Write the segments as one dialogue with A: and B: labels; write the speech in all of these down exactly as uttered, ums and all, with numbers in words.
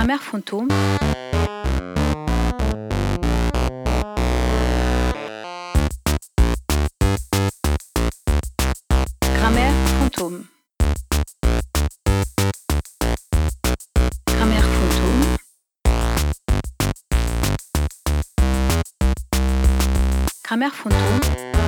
A: Grammaire fantôme. Grammaire fantôme. Grammaire fantôme. Grammaire fantôme.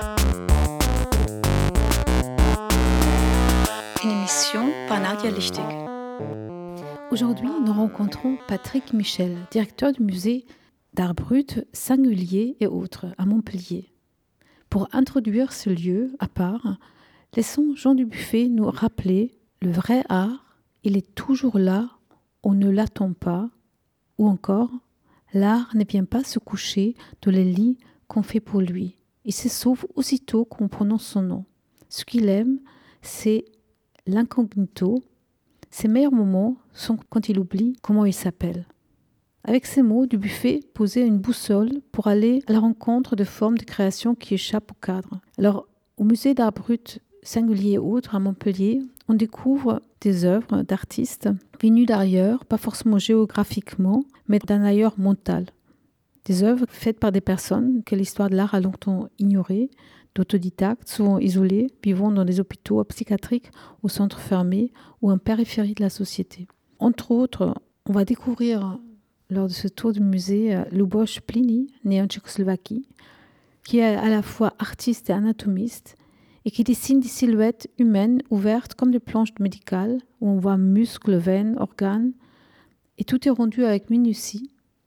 A: Une émission par Nadia Lichtig.
B: Aujourd'hui, nous rencontrons Patrick Michel, directeur du musée d'art brut, singulier et autres à Montpellier. Pour introduire ce lieu à part, laissons Jean Dubuffet nous rappeler le vrai art, il est toujours là, on ne l'attend pas, ou encore, l'art ne vient pas se coucher dans les lits qu'on fait pour lui. Il se sauve aussitôt qu'on prononce son nom. Ce qu'il aime, c'est l'incognito. Ses meilleurs moments sont quand il oublie comment il s'appelle. Avec ces mots, Dubuffet posait une boussole pour aller à la rencontre de formes de création qui échappent au cadre. Alors, au musée d'art brut singulier et autres à Montpellier, on découvre des œuvres d'artistes venus d'ailleurs, pas forcément géographiquement, mais d'un ailleurs mental. Des œuvres faites par des personnes que l'histoire de l'art a longtemps ignorées, d'autodidactes, souvent isolés, vivant dans des hôpitaux psychiatriques ou centres fermés ou en périphérie de la société. Entre autres, on va découvrir lors de ce tour du musée Luboš Plini, né en Tchécoslovaquie, qui est à la fois artiste et anatomiste et qui dessine des silhouettes humaines ouvertes comme des planches médicales où on voit muscles, veines, organes, et tout est rendu avec minutie,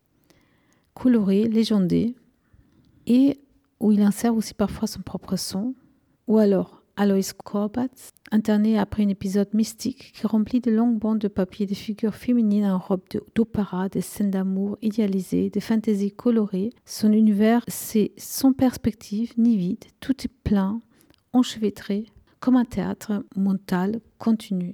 B: coloré, légendé, et où il insère aussi parfois son propre son, ou alors Alois Korbatz, interné après un épisode mystique qui remplit de longues bandes de papier des figures féminines en robe d'opéra, des scènes d'amour idéalisées, des fantaisies colorées. Son univers, c'est sans perspective ni vide, tout est plein, enchevêtré, comme un théâtre mental continu.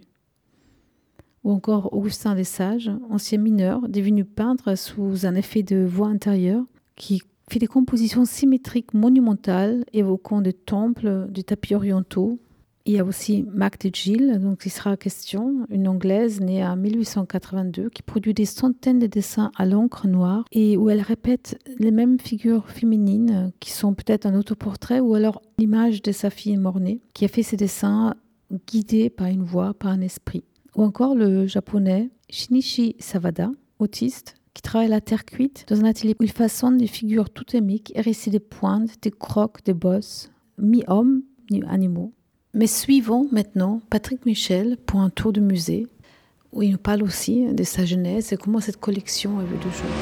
B: Ou encore Augustin Lesage, ancien mineur, devenu peintre sous un effet de voix intérieure, qui fait des compositions symétriques monumentales évoquant des temples, des tapis orientaux. Il y a aussi Magde Gilles, donc il sera question, une Anglaise née en dix-huit cent quatre-vingt-deux qui produit des centaines de dessins à l'encre noire et où elle répète les mêmes figures féminines qui sont peut-être un autoportrait ou alors l'image de sa fille mort-née qui a fait ces dessins guidés par une voix, par un esprit. Ou encore le japonais Shinichi Sawada, autiste, qui travaille à la terre cuite dans un atelier où il façonne des figures totémiques, hérissées des pointes, des crocs, des bosses, mi-hommes, mi-animaux. Mais suivons maintenant Patrick Michel pour un tour de musée où il nous parle aussi de sa genèse et comment cette collection a vu le jour.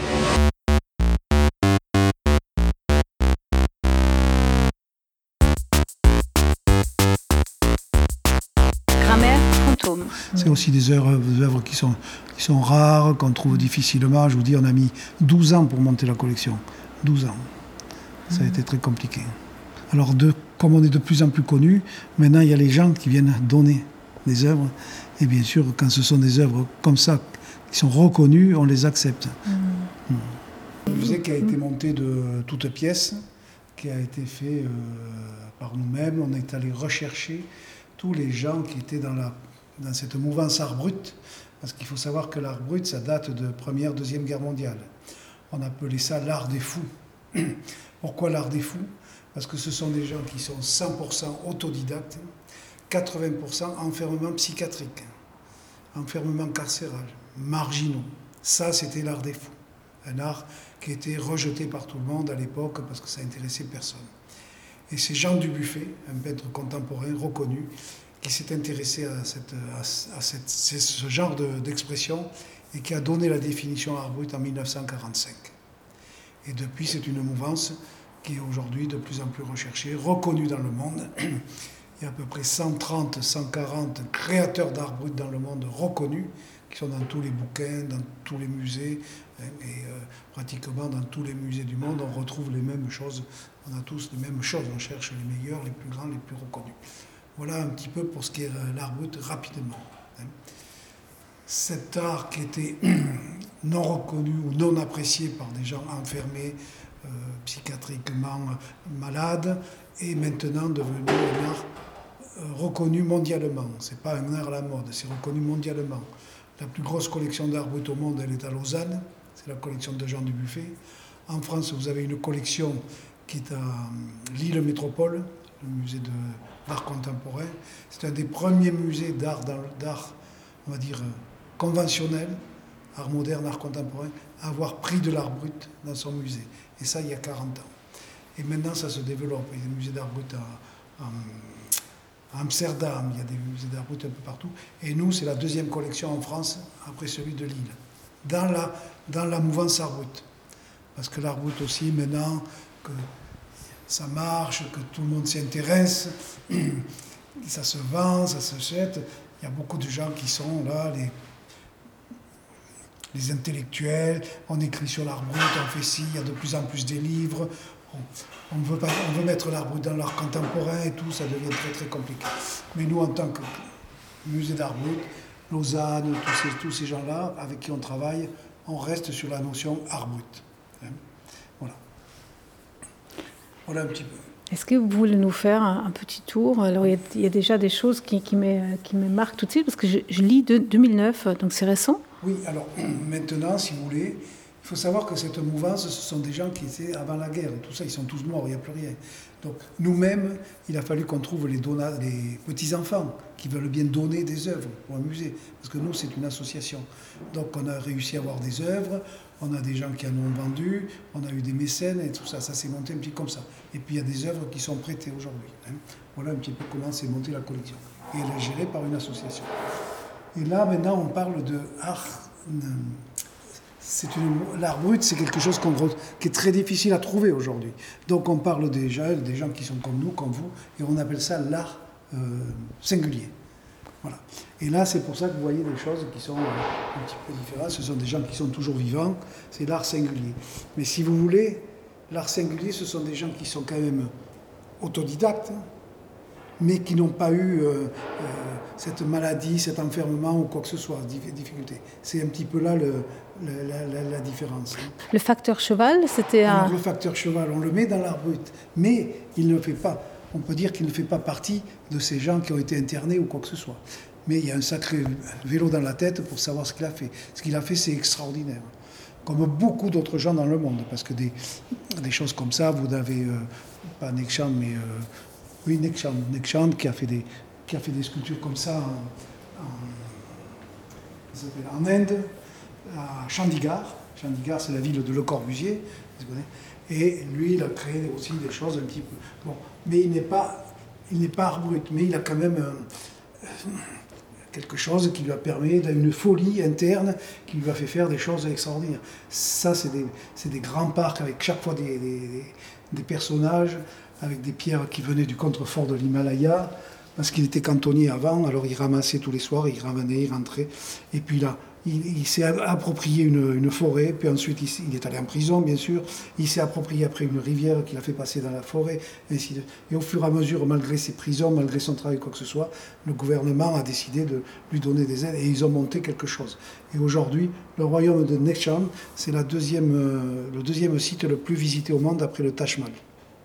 C: C'est aussi des œuvres, des œuvres qui, sont, qui sont rares, qu'on trouve difficilement. Je vous dis, on a mis douze ans pour monter la collection. douze ans. Ça a été très compliqué. Alors, de, comme on est de plus en plus connus, maintenant, il y a les gens qui viennent donner des œuvres. Et bien sûr, quand ce sont des œuvres comme ça, qui sont reconnues, on les accepte. Mmh. Mmh. Le musée qui a été monté de toutes pièces, qui a été fait euh, par nous-mêmes. On est allé rechercher tous les gens qui étaient dans la dans cette mouvance art brut, parce qu'il faut savoir que l'art brut, ça date de Première, Deuxième Guerre mondiale. On appelait ça l'art des fous. Pourquoi l'art des fous ? Parce que ce sont des gens qui sont cent pour cent autodidactes, quatre-vingts pour cent enfermement psychiatrique, enfermement carcéral, marginaux. Ça, c'était l'art des fous. Un art qui était rejeté par tout le monde à l'époque parce que ça intéressait personne. Et c'est Jean Dubuffet, un peintre contemporain reconnu, qui s'est intéressé à, cette, à, à cette, ce genre de, d'expression et qui a donné la définition art brut en dix-neuf cent quarante-cinq. Et depuis, c'est une mouvance qui est aujourd'hui de plus en plus recherchée, reconnue dans le monde. Il y a à peu près cent trente, cent quarante créateurs d'art brut dans le monde reconnus, qui sont dans tous les bouquins, dans tous les musées, et euh, pratiquement dans tous les musées du monde, on retrouve les mêmes choses. On a tous les mêmes choses, on cherche les meilleurs, les plus grands, les plus reconnus. Voilà un petit peu pour ce qui est l'art brut rapidement. Cet art qui était non reconnu ou non apprécié par des gens enfermés, euh, psychiatriquement malades, est maintenant devenu un art euh, reconnu mondialement. Ce n'est pas un art à la mode, c'est reconnu mondialement. La plus grosse collection d'art brut au monde, elle est à Lausanne. C'est la collection de Jean Dubuffet. En France, vous avez une collection qui est à Lille Métropole, le musée de l'art contemporain. C'est un des premiers musées d'art, d'art, on va dire, conventionnel, art moderne, art contemporain, à avoir pris de l'art brut dans son musée. Et ça, il y a quarante ans. Et maintenant, ça se développe. Il y a des musées d'art brut à, à, à Amsterdam, il y a des musées d'art brut un peu partout. Et nous, c'est la deuxième collection en France, après celui de Lille, dans la, dans la mouvance art brut. Parce que l'art brut aussi, maintenant, que ça marche, que tout le monde s'y intéresse, ça se vend, ça se jette. Il y a beaucoup de gens qui sont là, les, les intellectuels, on écrit sur l'art brut, on fait ci, il y a de plus en plus des livres. On, on, veut, pas, on veut mettre l'art brut dans l'art contemporain et tout, ça devient très très compliqué. Mais nous, en tant que musée d'art brut, Lausanne, tous ces, tous ces gens-là avec qui on travaille, on reste sur la notion art brut. Voilà. Voilà un petit peu.
B: Est-ce que vous voulez nous faire un, un petit tour? Alors, il y, a, il y a déjà des choses qui, qui, me, qui me marquent tout de suite, parce que je, je lis de deux mille neuf, donc c'est récent.
C: Oui, alors maintenant, si vous voulez, il faut savoir que cette mouvance, ce sont des gens qui étaient avant la guerre. Tout ça, ils sont tous morts, il n'y a plus rien. Donc, nous-mêmes, il a fallu qu'on trouve les, dona- les petits-enfants qui veulent bien donner des œuvres pour un musée. Parce que nous, c'est une association. Donc, on a réussi à avoir des œuvres, on a des gens qui en ont vendu, on a eu des mécènes et tout ça. Ça s'est monté un petit peu comme ça. Et puis, il y a des œuvres qui sont prêtées aujourd'hui. Hein. Voilà un petit peu comment s'est montée la collection. Et elle est gérée par une association. Et là, maintenant, on parle de art. C'est une, l'art brut, c'est quelque chose qu'on, qui est très difficile à trouver aujourd'hui. Donc, on parle déjà des gens qui sont comme nous, comme vous, et on appelle ça l'art euh, singulier. Voilà. Et là, c'est pour ça que vous voyez des choses qui sont un petit peu différentes. Ce sont des gens qui sont toujours vivants. C'est l'art singulier. Mais si vous voulez, l'art singulier, ce sont des gens qui sont quand même autodidactes, mais qui n'ont pas eu euh, euh, cette maladie, cet enfermement ou quoi que ce soit, difficulté. C'est un petit peu là le, le, la, la, la différence.
B: Le facteur cheval, c'était un...
C: Alors, le facteur cheval, on le met dans l'art brut, mais il ne fait pas, on peut dire qu'il ne fait pas partie de ces gens qui ont été internés ou quoi que ce soit. Mais il y a un sacré vélo dans la tête pour savoir ce qu'il a fait. Ce qu'il a fait, c'est extraordinaire. Comme beaucoup d'autres gens dans le monde, parce que des, des choses comme ça, vous avez, euh, pas Neksham, mais... Euh, Oui, Neksham, Neksham qui a fait des, qui a fait des sculptures comme ça en, en, en Inde, à Chandigarh. Chandigarh, c'est la ville de Le Corbusier. Et lui, il a créé aussi des choses un petit peu... Bon, mais il n'est pas, il n'est pas art brut, mais il a quand même euh, quelque chose qui lui a permis, une folie interne qui lui a fait faire des choses extraordinaires. Ça, c'est des, c'est des grands parcs avec chaque fois des, des, des personnages, avec des pierres qui venaient du contrefort de l'Himalaya, parce qu'il était cantonnier avant, alors il ramassait tous les soirs, il ramenait, il rentrait, et puis là, il, il s'est approprié une, une forêt, puis ensuite il, il est allé en prison, bien sûr, il s'est approprié après une rivière qu'il a fait passer dans la forêt, ainsi de... et au fur et à mesure, malgré ses prisons, malgré son travail, quoi que ce soit, le gouvernement a décidé de lui donner des aides, et ils ont monté quelque chose. Et aujourd'hui, le royaume de Neksham, c'est la deuxième, euh, le deuxième site le plus visité au monde après le Taj Mahal.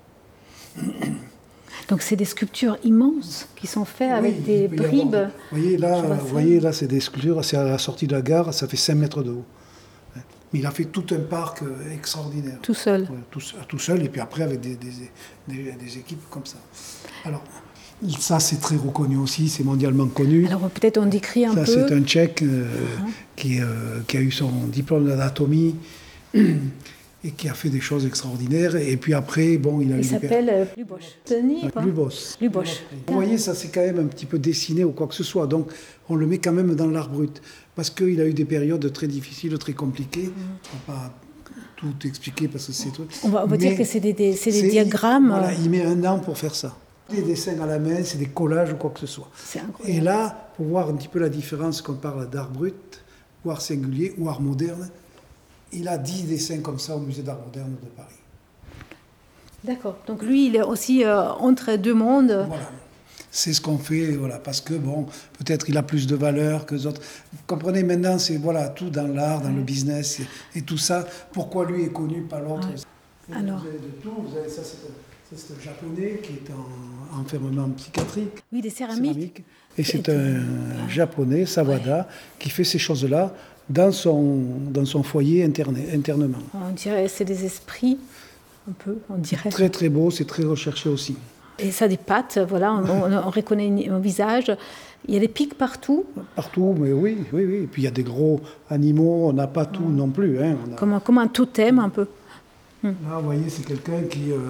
B: Donc c'est des sculptures immenses qui sont faites
C: oui,
B: avec des bribes.
C: Avoir, vous voyez là, vous voyez là, c'est des sculptures, c'est à la sortie de la gare, ça fait cinq mètres de haut. Mais il a fait tout un parc extraordinaire.
B: Tout seul.
C: Ouais, tout, tout seul, et puis après avec des, des, des, des équipes comme ça. Alors, ça c'est très reconnu aussi, c'est mondialement connu.
B: Alors peut-être on décrit un
C: ça,
B: peu.
C: C'est un Tchèque euh, uh-huh. qui, euh, qui a eu son diplôme d'anatomie. Et qui a fait des choses extraordinaires. Et puis après, bon, il a...
B: Il s'appelle euh, Lubos.
C: Lubos.
B: Lubos.
C: Vous voyez, ça c'est quand même un petit peu dessiné ou quoi que ce soit. Donc, on le met quand même dans l'art brut. Parce qu'il a eu des périodes très difficiles, très compliquées. On ne va pas tout expliquer parce que c'est...
B: On va, on va dire que c'est des, des, c'est des c'est, diagrammes.
C: Voilà, il met un an pour faire ça. Des dessins à la main, c'est des collages ou quoi que ce soit.
B: C'est incroyable.
C: Et là, pour voir un petit peu la différence quand on parle d'art brut, ou art singulier, ou art moderne, il a dix dessins comme ça au musée d'art moderne de Paris.
B: D'accord. Donc lui, il est aussi euh, entre deux mondes.
C: Voilà. C'est ce qu'on fait, voilà, parce que bon, peut-être il a plus de valeur que les autres. Vous comprenez, maintenant, c'est voilà, tout dans l'art, dans ouais. le business et, et tout ça. Pourquoi lui est connu, pas l'autre.
B: Ouais.
C: Alors.
B: Alors.
C: Vous avez de tout. Vous avez ça, c'est Ça, c'est un japonais qui est en enfermement psychiatrique.
B: Oui, des céramiques.
C: céramique. Et c'est un japonais, Sawada, ouais. qui fait ces choses-là dans son, dans son foyer interne, internement.
B: On dirait c'est des esprits, un peu, on dirait.
C: Très très beau, c'est très recherché aussi.
B: Et ça, des pattes, voilà, on, on, on reconnaît un visage. Il y a des pics partout.
C: Partout, mais oui, oui, oui. Et puis il y a des gros animaux, on n'a pas tout non plus. Hein. On a...
B: comme, comme un totem, un peu.
C: Là, vous voyez, c'est quelqu'un qui, euh,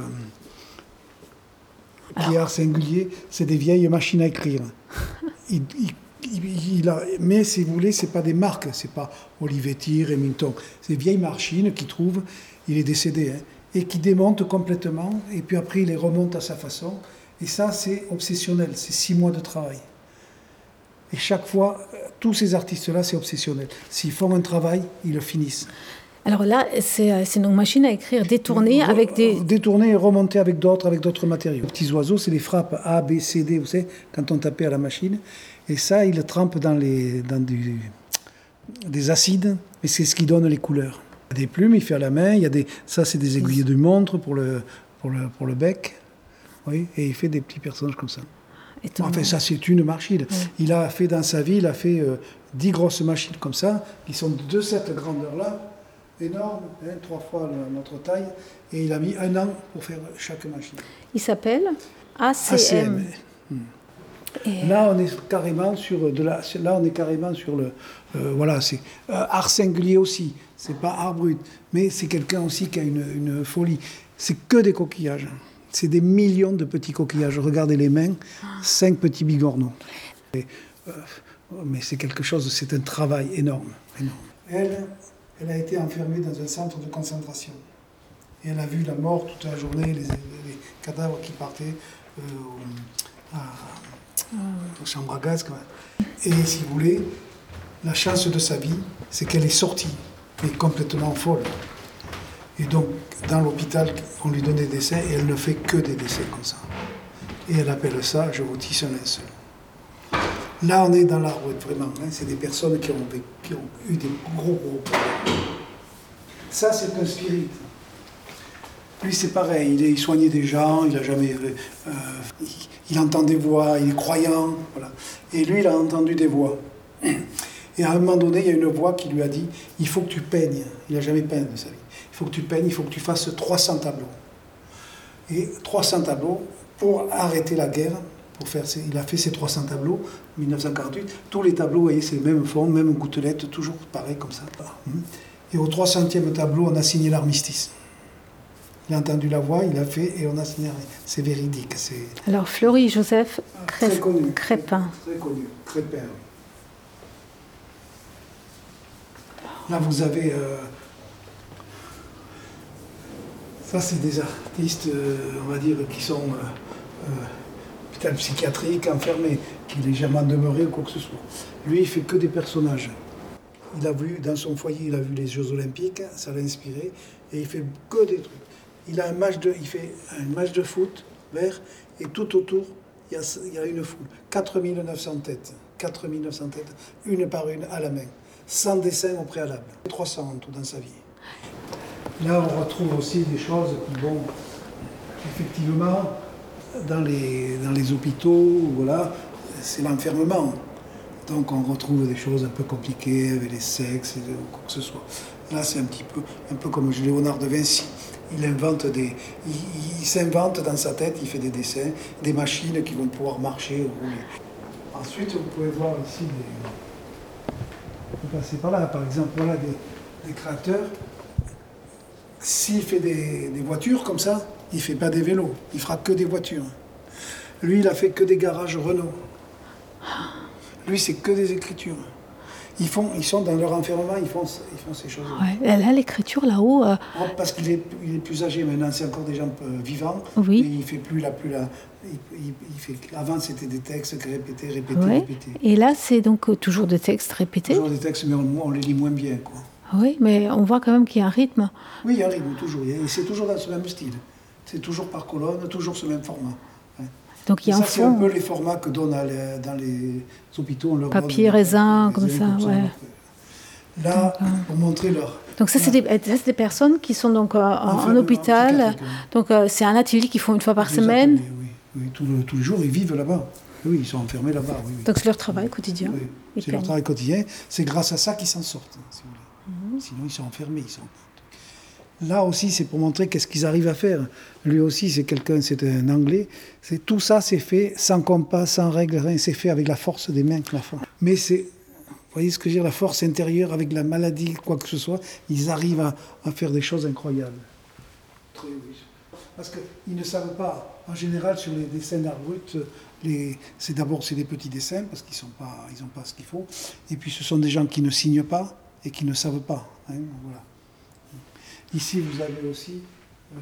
C: qui est art singulier. C'est des vieilles machines à écrire. il, il, il, il a, mais si vous voulez, c'est pas des marques, c'est pas Olivetti, Remington. C'est des vieilles machines qu'il trouve. Il est décédé, hein, et qui démonte complètement. Et puis après, il les remonte à sa façon. Et ça, c'est obsessionnel. C'est six mois de travail. Et chaque fois, tous ces artistes-là, c'est obsessionnel. S'ils font un travail, ils le finissent.
B: Alors là, c'est, c'est une machine à écrire détournée Re- avec des...
C: Détournée et remontée avec d'autres, avec d'autres matériaux. Les petits oiseaux, c'est les frappes A, B, C, D, vous savez, quand on tapait à la machine. Et ça, ils le trempent dans, les, dans du, des acides, et c'est ce qui donne les couleurs. Il y a des plumes, il fait à la main. Il y a des, ça, c'est des aiguilles de montre pour le, pour le, pour le bec. Oui, et il fait des petits personnages comme ça. Enfin, ça, c'est une machine. Ouais. Il a fait dans sa vie, il a fait euh, dix grosses machines comme ça, qui sont de cette grandeur-là, énormes, hein, trois fois notre taille, et il a mis un an pour faire chaque machine.
B: Il s'appelle A C M. A C M.
C: Hum. Et... Là, on est carrément sur de la, là, on est carrément sur le, euh, voilà, c'est euh, art singulier aussi. C'est pas art brut, mais c'est quelqu'un aussi qui a une, une folie. C'est que des coquillages. C'est des millions de petits coquillages. Regardez les mains, cinq petits bigorneaux. Et, euh, mais c'est quelque chose, c'est un travail énorme, énorme. Elle, elle a été enfermée dans un centre de concentration. Et elle a vu la mort toute la journée, les, les cadavres qui partaient euh, à, à chambre à gaz. Quand même. Et si vous voulez, la chance de sa vie, c'est qu'elle est sortie, mais complètement folle. Et donc, dans l'hôpital, on lui donne des dessins et elle ne fait que des dessins comme ça. Et elle appelle ça « Je vous tisse un linceul ». Là, on est dans l'art brut, vraiment. Hein, c'est des personnes qui ont, qui ont eu des gros, gros problèmes. Ça, c'est un spirit. Lui, c'est pareil. Il, est, il soignait des gens, il a jamais... Euh, il, il entend des voix, il est croyant. Voilà. Et lui, il a entendu des voix. Et à un moment donné, il y a une voix qui lui a dit « Il faut que tu peignes ». Il n'a jamais peint de sa vie. Il faut que tu peignes, il faut que tu fasses trois cents tableaux. Et trois cents tableaux pour arrêter la guerre. Pour faire ses, il a fait ces trois cents tableaux en dix-neuf cent quarante-huit. Tous les tableaux, vous voyez, c'est le même fond, même gouttelette, toujours pareil comme ça. Et au trois centième tableau, on a signé l'armistice. Il a entendu la voix, il a fait et on a signé. C'est véridique. C'est...
B: Alors Fleury Joseph Cré...
C: très connu,
B: Crépin.
C: Très, très connu, Crépin. Là, vous avez... Euh, ça, c'est des artistes, euh, on va dire, qui sont euh, euh, peut-être psychiatriques, enfermés, qui légèrement demeurés ou quoi que ce soit. Lui, il fait que des personnages. Il a vu, dans son foyer, il a vu les Jeux Olympiques, ça l'a inspiré, et il fait que des trucs. Il a un match de, il fait un match de foot vert, et tout autour, il y a, il y a une foule. quatre mille neuf cents têtes, quatre mille neuf cents têtes, une par une, à la main, sans dessin au préalable. trois cents en tout dans sa vie. Là, on retrouve aussi des choses qui vont, effectivement, dans les, dans les hôpitaux, voilà, c'est l'enfermement. Donc on retrouve des choses un peu compliquées avec les sexes, et quoi que ce soit. Là, c'est un petit peu, un peu comme Léonard de Vinci. Il invente des, il, il s'invente dans sa tête, il fait des dessins, des machines qui vont pouvoir marcher, rouler. Ensuite, vous pouvez voir ici, des, vous passez par là, par exemple, voilà des, des créateurs. S'il fait des, des voitures comme ça, il ne fait pas des vélos, il fera que des voitures. Lui, il a fait que des garages Renault. Lui, c'est que des écritures. Ils, font, ils sont dans leur enfermement, ils font, ils font ces choses.
B: Ouais, là, l'écriture là-haut. Euh...
C: Oh, parce qu'il est, il est plus âgé maintenant, c'est encore des gens euh, vivants.
B: Oui.
C: Et il fait plus la plus la. Il, il, il fait, avant, c'était des textes répétés, répétés,
B: ouais.
C: répétés.
B: Et là, c'est donc euh, toujours des textes répétés.
C: Toujours des textes, mais on, on les lit moins bien, quoi.
B: Oui, mais on voit quand même qu'il y a un rythme.
C: Oui, il y a un rythme toujours, et c'est toujours dans ce même style. C'est toujours par colonne, toujours ce même format. Ouais.
B: Donc il y a
C: ça,
B: un
C: c'est
B: fond.
C: un peu les formats que donnent les, dans les hôpitaux. On leur
B: papier,
C: donne,
B: raisin,
C: les,
B: comme
C: les
B: ça,
C: comme
B: ouais.
C: Ça. Là, pour montrer leur,
B: Donc ça, c'est des, ça, c'est des personnes qui sont donc euh, en, en hôpital. Donc euh, c'est un atelier qu'ils font une fois par
C: Des
B: semaine.
C: ateliers, oui, oui. Tout le- tous les jours, ils vivent là-bas. Oui, ils sont enfermés là-bas. Oui, oui.
B: Donc c'est leur travail quotidien.
C: Oui,
B: Ils
C: c'est leur
B: peignent.
C: travail quotidien. C'est grâce à ça qu'ils s'en sortent, hein, si vous voulez. Sinon, ils sont enfermés. Ils sont... Là aussi, c'est pour montrer qu'est-ce qu'ils arrivent à faire. Lui aussi, c'est quelqu'un, c'est un Anglais. C'est, tout ça, c'est fait sans compas, sans règles, rien. C'est fait avec la force des mains. La force. Mais c'est, vous voyez ce que je veux dire, la force intérieure avec la maladie, quoi que ce soit, ils arrivent à, à faire des choses incroyables. Très, oui. Parce qu'ils ne savent pas, en général, sur les dessins d'art brut, les, c'est d'abord c'est des petits dessins, parce qu'ils n'ont pas, ils ont pas ce qu'il faut. Et puis ce sont des gens qui ne signent pas et qui ne savent pas. Hein, voilà. Ici, vous avez aussi euh,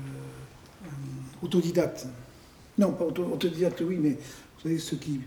C: un autodidacte. Non, pas auto, autodidacte, oui, mais vous savez, ceux qui,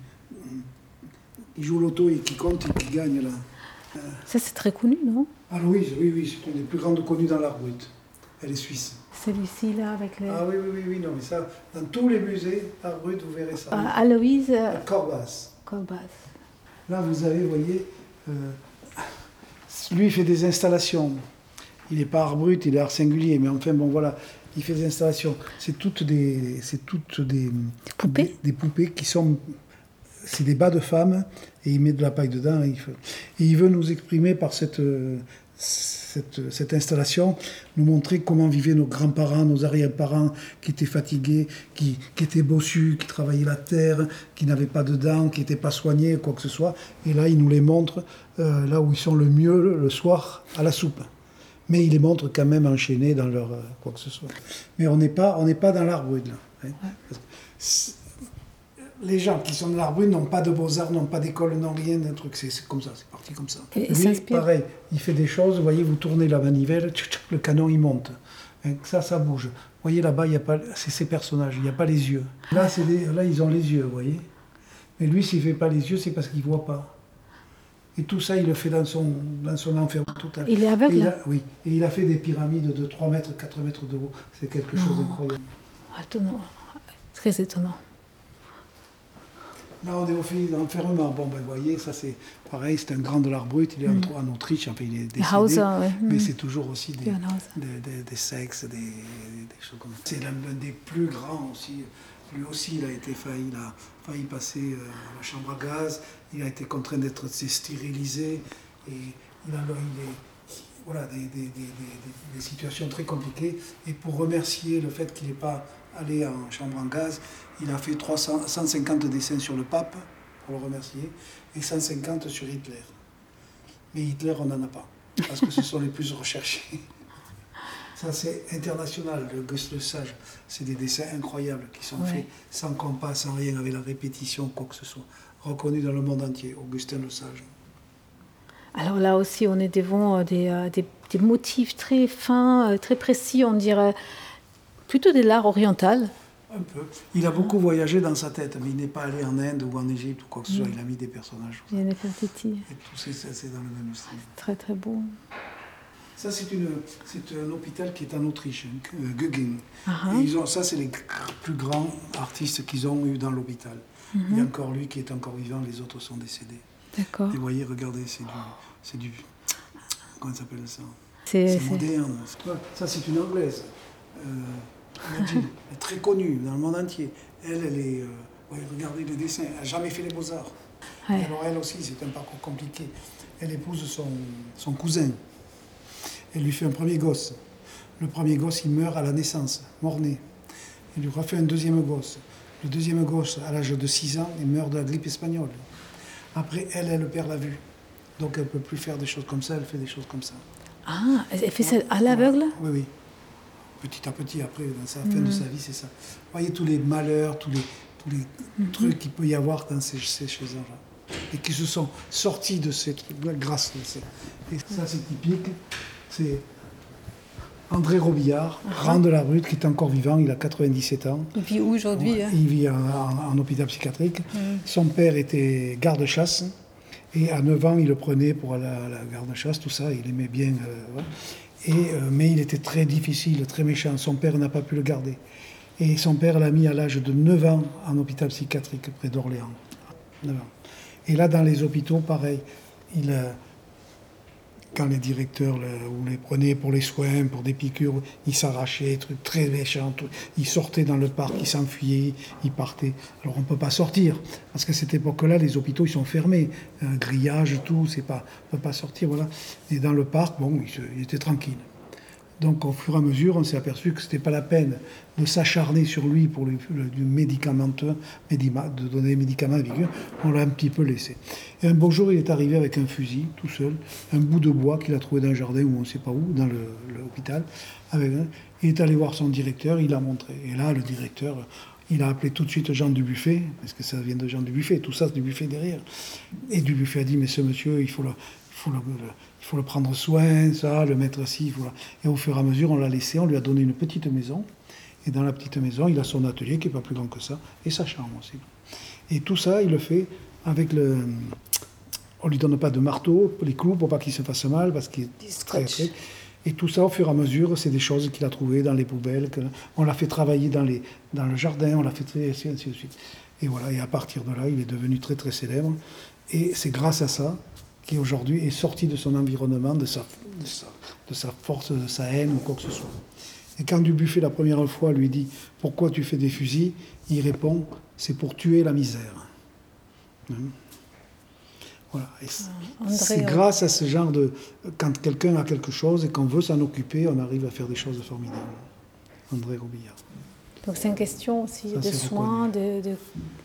C: qui jouent l'auto et qui comptent et qui gagnent là. Euh,
B: Ça, c'est très connu, non?
C: ah oui, oui, oui, c'est une des plus grandes connues dans l'art brut. Elle est suisse.
B: Celui-ci, là, avec les...
C: Ah oui, oui, oui, oui, non, mais ça, dans tous les musées d'art brut, vous verrez ça.
B: Ah, Aloïse euh,
C: À Corbas.
B: Corbas.
C: Là, vous avez, vous voyez, euh, lui, il fait des installations. Il n'est pas art brut, il est art singulier, mais enfin, bon, voilà, il fait des installations. C'est toutes des, c'est toutes des,
B: poupées
C: des, des poupées qui sont, c'est des bas de femmes, et il met de la paille dedans. Et il, fait, et il veut nous exprimer par cette, cette, cette installation, nous montrer comment vivaient nos grands-parents, nos arrière-parents, qui étaient fatigués, qui, qui étaient bossus, qui travaillaient la terre, qui n'avaient pas de dents, qui n'étaient pas soignés, quoi que ce soit. Et là, il nous les montre, euh, là où ils sont le mieux, le soir, à la soupe. Mais il les montre quand même enchaînés dans leur euh, quoi que ce soit. Mais on n'est pas, on n'est pas dans l'art brut là. Hein. Parce que les gens qui sont dans l'art brut n'ont pas de beaux-arts, n'ont pas d'école, n'ont rien d'un truc. C'est, c'est comme ça, c'est parti comme ça.
B: Et,
C: Lui,
B: et
C: pareil, il fait des choses. Vous voyez, vous tournez la manivelle, tchou, tchou, le canon il monte. Hein, ça, ça bouge. Vous voyez là-bas, il y a pas, c'est ces personnages, il n'y a pas les yeux. Là, c'est des, là, ils ont les yeux, vous voyez. Mais lui, s'il ne fait pas les yeux, c'est parce qu'il ne voit pas. Et tout ça, il le fait dans son, dans son enfermement total.
B: Il est aveugle,
C: et il a,
B: là?
C: Oui. Et il a fait des pyramides de trois mètres, quatre mètres de haut. C'est quelque chose d'incroyable.
B: Étonnant. Très étonnant.
C: Là, on est au fil d'enfermement. Bon, ben, vous voyez, ça, c'est pareil, c'est un grand de l'art brut. Il est mm. en, en Autriche, enfin, il est décédé.
B: Hauser, ouais.
C: Mais
B: mm.
C: c'est toujours aussi des, des, des, des sexes, des, des choses comme ça. C'est l'un des plus grands aussi. Lui aussi, il a été failli, il a failli passer euh, à la chambre à gaz. Il a été contraint d'être stérilisé. Et il a, il est, voilà, des, des, des, des, des situations très compliquées. Et pour remercier le fait qu'il n'est pas allé en chambre en gaz, il a fait trois cents, cent cinquante dessins sur le pape, pour le remercier, et cent cinquante sur Hitler. Mais Hitler, on n'en a pas, parce que ce sont les plus recherchés. Ça, c'est international, le Auguste le Sage. C'est des dessins incroyables qui sont ouais. faits sans compas, sans rien, avec la répétition, quoi que ce soit. Reconnus dans le monde entier, Augustin le Sage.
B: Alors là aussi, on est devant des, euh, des, des motifs très fins, euh, très précis, on dirait plutôt de l'art oriental.
C: Un peu. Il a beaucoup voyagé dans sa tête, mais il n'est pas allé en Inde ou en Égypte ou quoi que ce soit. Il a mis des personnages.
B: Il y a Nefertiti.
C: Et tout c'est, c'est dans le même style.
B: Très très beau.
C: Ça, c'est, une, c'est un hôpital qui est en Autriche, hein, Gögging.
B: Uh-huh.
C: Et ils ont, ça, c'est les plus grands artistes qu'ils ont eu dans l'hôpital. Uh-huh. Il y a encore lui qui est encore vivant, les autres sont décédés.
B: D'accord.
C: Et vous voyez, regardez, c'est du... C'est du comment ça s'appelle ça
B: C'est,
C: c'est,
B: c'est
C: moderne. Ça, c'est une Anglaise. Euh, elle est très connue dans le monde entier. Elle, elle est... Euh, ouais, regardez le dessin. Elle n'a jamais fait les beaux-arts. Ouais. Alors elle aussi, c'est un parcours compliqué. Elle épouse son, son cousin. Elle lui fait un premier gosse. Le premier gosse, il meurt à la naissance, mort-né. Elle lui refait un deuxième gosse. Le deuxième gosse, à l'âge de six ans, il meurt de la grippe espagnole. Après, elle, elle perd la vue. Donc elle ne peut plus faire des choses comme ça, elle fait des choses comme ça.
B: Ah, elle fait ça à l'aveugle ?
C: Oui, oui. Petit à petit, après, dans la fin mmh. de sa vie, c'est ça. Vous voyez tous les malheurs, tous les, tous les mmh. trucs qu'il peut y avoir dans ces, ces choses-là. Et qui se sont sortis de ces trucs-là grâce à ça. Et ça, c'est typique. C'est André Robillard, uh-huh. grand de la Brute, qui est encore vivant, il a quatre-vingt-dix-sept ans.
B: Il vit où aujourd'hui ouais, hein
C: Il vit en, en, en hôpital psychiatrique. Mmh. Son père était garde-chasse, et à neuf ans, il le prenait pour aller à la garde-chasse, tout ça, il aimait bien. Euh, et, euh, mais il était très difficile, très méchant, son père n'a pas pu le garder. Et son père l'a mis à l'âge de neuf ans en hôpital psychiatrique près d'Orléans. neuf ans. Et là, dans les hôpitaux, pareil, il... Euh, quand les directeurs le, ou les prenaient pour les soins, pour des piqûres, ils s'arrachaient, des trucs très méchants, trucs. Ils sortaient dans le parc, ils s'enfuyaient, ils partaient. Alors on ne peut pas sortir, parce qu'à cette époque-là, les hôpitaux ils sont fermés, un grillage, tout, c'est pas, on ne peut pas sortir, voilà. Et dans le parc, bon, ils, se, ils étaient tranquilles. Donc au fur et à mesure, on s'est aperçu que ce n'était pas la peine de s'acharner sur lui pour le, le, du médicamenteux, médima, de donner des médicaments vigoureux. On l'a un petit peu laissé. Et un beau jour, il est arrivé avec un fusil, tout seul, un bout de bois qu'il a trouvé dans le jardin, ou on ne sait pas où, dans le, l'hôpital. Avec, il est allé voir son directeur, il l'a montré. Et là, le directeur, il a appelé tout de suite Jean Dubuffet, parce que ça vient de Jean Dubuffet, tout ça c'est Dubuffet derrière. Et Dubuffet a dit, mais ce monsieur, il faut le... Il faut le, le Il faut le prendre soin, ça, le mettre assis. Voilà. Et au fur et à mesure, on l'a laissé, on lui a donné une petite maison. Et dans la petite maison, il a son atelier qui n'est pas plus grand que ça, et sa chambre aussi. Et tout ça, il le fait avec le... On ne lui donne pas de marteau, les clous, pour pas qu'il se fasse mal, parce qu'il est très, très... Et tout ça, au fur et à mesure, c'est des choses qu'il a trouvées dans les poubelles. Que... On l'a fait travailler dans, les... dans le jardin, on l'a fait travailler, ainsi, ainsi de suite. Et voilà, et à partir de là, il est devenu très, très célèbre. Et c'est grâce à ça qui aujourd'hui est sorti de son environnement, de sa, de, sa, de sa force, de sa haine ou quoi que ce soit. Et quand Dubuffet, la première fois, lui dit « Pourquoi tu fais des fusils ?», il répond « C'est pour tuer la misère. Hum. » Voilà. Et c'est, André, c'est grâce à ce genre de... Quand quelqu'un a quelque chose et qu'on veut s'en occuper, on arrive à faire des choses formidables. André Robillard.
B: Donc c'est une question aussi ça, de soins, de... de...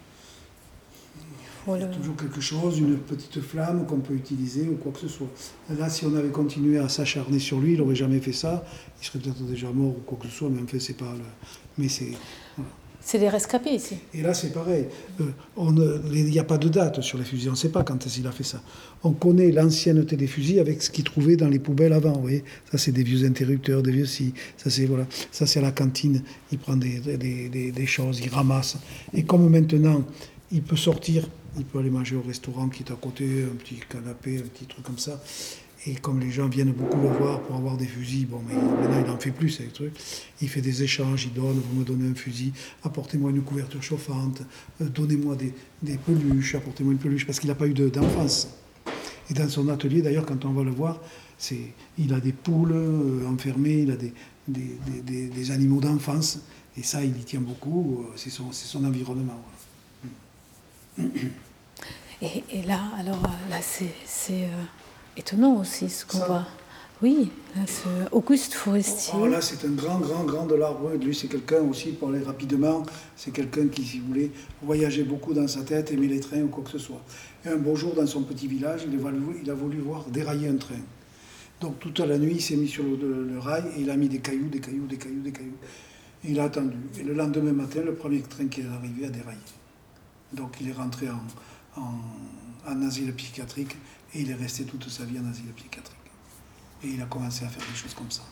C: Il y a toujours quelque chose, une petite flamme qu'on peut utiliser ou quoi que ce soit. Là, si on avait continué à s'acharner sur lui, il n'aurait jamais fait ça. Il serait peut-être déjà mort ou quoi que ce soit, mais en fait, c'est pas le... Mais c'est... Voilà.
B: C'est des rescapés ici.
C: Et là, c'est pareil. Euh, il n'y a pas de date sur les fusils. On ne sait pas quand est-ce qu'il a fait ça. On connaît l'ancienneté des fusils avec ce qu'il trouvait dans les poubelles avant. Vous voyez, ça, c'est des vieux interrupteurs, des vieux scies. Ça, c'est, voilà. Ça, c'est à la cantine. Il prend des, des, des, des choses, il ramasse. Et comme maintenant, il peut sortir... Il peut aller manger au restaurant qui est à côté, un petit canapé, un petit truc comme ça. Et comme les gens viennent beaucoup le voir pour avoir des fusils, bon, mais maintenant il n'en fait plus, ces trucs. Il fait des échanges, il donne, vous me donnez un fusil, apportez-moi une couverture chauffante, euh, donnez-moi des, des peluches, apportez-moi une peluche, parce qu'il n'a pas eu de, d'enfance. Et dans son atelier, d'ailleurs, quand on va le voir, c'est, il a des poules euh, enfermées, il a des, des, des, des, des animaux d'enfance, et ça, il y tient beaucoup, c'est son, c'est son environnement.
B: Et, et là, alors là, c'est, c'est euh, étonnant aussi ce qu'on ça. voit. Oui, là, c'est Auguste Forestier.
C: Oh, là, c'est un grand, grand, grand de l'arbre. Lui, c'est quelqu'un aussi, pour aller rapidement, c'est quelqu'un qui, si vous voulez, voyageait beaucoup dans sa tête, aimait les trains ou quoi que ce soit. Et un beau jour, dans son petit village, il a voulu, il a voulu voir dérailler un train. Donc, toute la nuit, il s'est mis sur le, le, le rail et il a mis des cailloux, des cailloux, des cailloux, des cailloux. Et il a attendu. Et le lendemain matin, le premier train qui est arrivé a déraillé. Donc il est rentré en, en, en asile psychiatrique et il est resté toute sa vie en asile psychiatrique. Et il a commencé à faire des choses comme ça.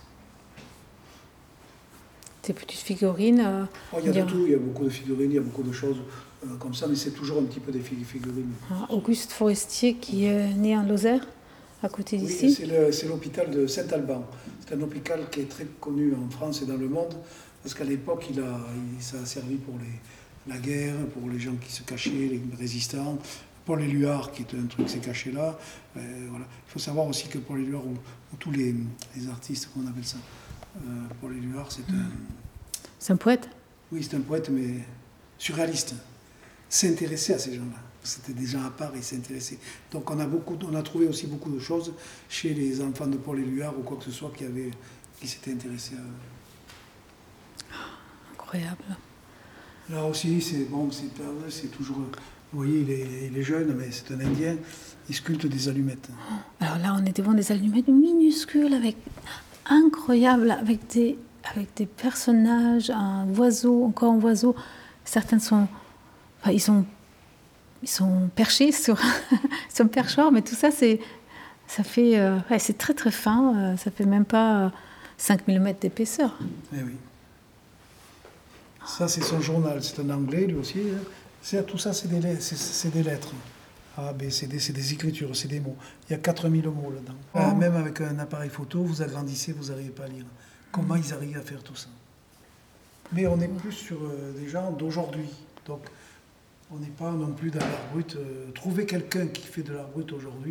B: Des petites figurines euh,
C: oh, Il y a dire... de tout, il y a beaucoup de figurines, il y a beaucoup de choses euh, comme ça, mais c'est toujours un petit peu des figurines.
B: Ah, Auguste Forestier qui est né en Lozère, à côté d'ici.
C: Oui, c'est, le, c'est l'hôpital de Saint-Alban. C'est un hôpital qui est très connu en France et dans le monde, parce qu'à l'époque, il a, il, ça a servi pour les... la guerre, pour les gens qui se cachaient, les résistants, Paul Éluard qui est un truc qui s'est caché là. Euh, voilà. Il faut savoir aussi que Paul Éluard, ou, ou tous les, les artistes, comment on appelle ça, euh, Paul Éluard, c'est un...
B: C'est un poète ?
C: Oui, c'est un poète, mais surréaliste. S'intéressait à ces gens-là. C'était des gens à part, ils s'intéressaient. Donc on a, beaucoup, on a trouvé aussi beaucoup de choses chez les enfants de Paul Éluard ou quoi que ce soit qui, avaient, qui s'étaient intéressés à eux.
B: Incroyable.
C: Là aussi, c'est bon, c'est, c'est toujours... Vous voyez, il est, il est jeune, mais c'est un Indien. Il sculpte des allumettes.
B: Alors là, on est devant des allumettes minuscules, avec, incroyables, avec des, avec des personnages, un oiseau, encore un oiseau. Certaines sont... Enfin, ils sont, ils sont perchés sur, sur le perchoir, mais tout ça, c'est, ça fait... Euh, ouais, c'est très, très fin. Euh, ça fait même pas euh, cinq millimètres d'épaisseur.
C: Eh oui. Ça, c'est son journal. C'est un anglais, lui aussi. C'est, tout ça, c'est des, c'est, c'est des lettres. A, B, C, D, c'est des écritures, c'est des mots. Il y a quatre mille mots là-dedans. Oh. Euh, même avec un appareil photo, vous agrandissez, vous n'arrivez pas à lire. Comment ils arrivent à faire tout ça? Mais on est plus sur euh, des gens d'aujourd'hui. Donc, on n'est pas non plus dans l'art brut. Euh, trouver quelqu'un qui fait de l'art brut aujourd'hui,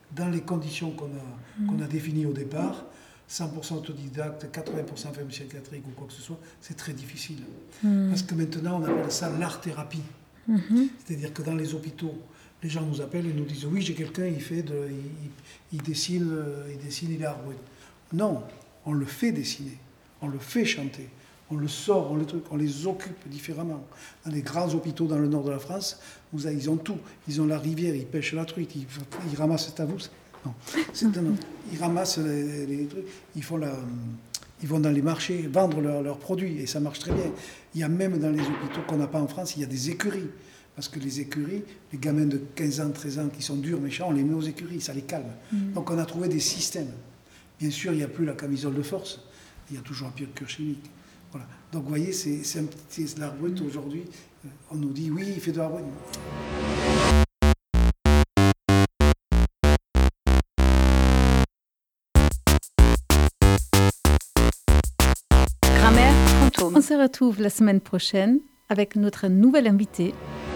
C: dans les conditions qu'on a, mmh. qu'on a définies au départ, cent pour cent autodidacte, quatre-vingts pour cent ferme psychiatrique ou quoi que ce soit, c'est très difficile. Mmh. Parce que maintenant, on appelle ça l'art-thérapie. Mmh. C'est-à-dire que dans les hôpitaux, les gens nous appellent et nous disent « Oui, j'ai quelqu'un, il fait de, il, il, dessine, il dessine, il est art brut. » Non, on le fait dessiner, on le fait chanter, on le sort, on les, trucs, on les occupe différemment. Dans les grands hôpitaux dans le nord de la France, vous avez, ils ont tout. Ils ont la rivière, ils pêchent la truite, ils, ils ramassent ta vous. Non, c'est, non, ils ramassent les, les trucs, ils, font la, ils vont dans les marchés vendre leurs leur produits et ça marche très bien. Il y a même dans les hôpitaux qu'on n'a pas en France, il y a des écuries. Parce que les écuries, les gamins de quinze ans, treize ans qui sont durs, méchants, on les met aux écuries, ça les calme. Mmh. Donc on a trouvé des systèmes. Bien sûr, il n'y a plus la camisole de force, il y a toujours un pire cure chimique. Voilà. Donc vous voyez, c'est, c'est, un, c'est l'art brut aujourd'hui. On nous dit oui, il fait de l'art brut.
A: Grammaire fantôme.
B: On se retrouve la semaine prochaine avec notre nouvel invité.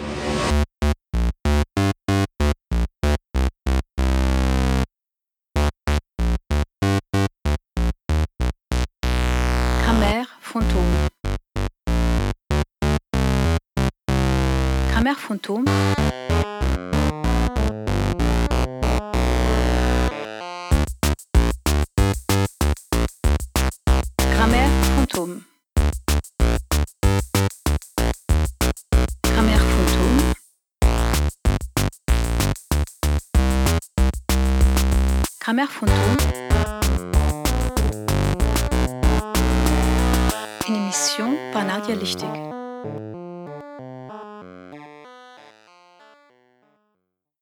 A: Grammaire fantôme. Grammaire fantôme. Grammaire fantôme. Grammaire fantôme. Grammaire fantôme. Une émission par Nadia Lichtig.